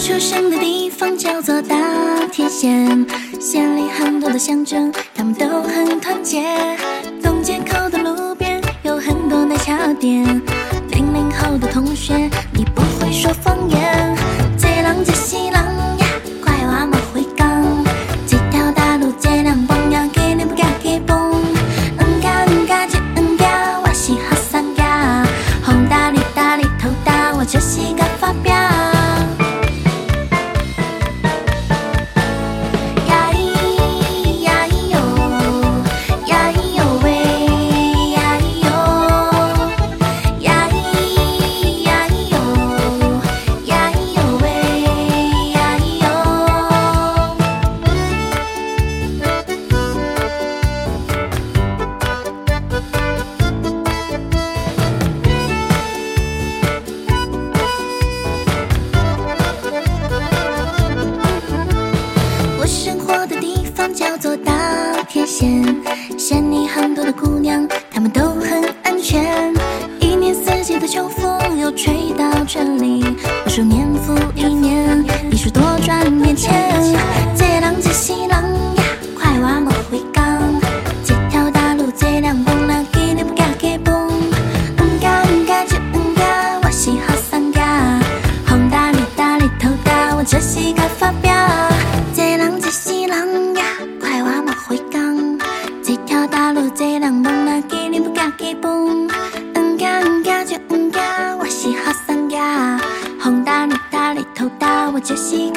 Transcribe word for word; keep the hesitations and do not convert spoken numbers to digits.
出生的地方叫做大田县，县里很多的乡镇，他们都很团结。东街口的路边有很多奶茶店，零零后的同学，你不会说方言。这人这是人呀，快我莫回港。这条大路这辆蹦呀，给你不敢给蹦。嗯嘎嗯嘎这嗯嘎，我是好三嘎。红大绿大绿头大，我就是个发表。叫做大田县，县里很多的姑娘，她们都很安全。一年四季的秋风又吹到这里，我说年复一年，你说多赚点钱。这人这是人呀，快我莫回港。这条大路这辆蹦啦，给你不敢给蹦。嗯嘎嗯嘎就嗯嘎，我是好三嘎。红大绿大绿头大，我就是个发表。这人这是人呀。快我莫回港，这条大路这辆蹦啦，给你不敢给蹦。嗯嘎嗯嘎就嗯嘎，我是好三嘎。红大绿大绿头大，我就是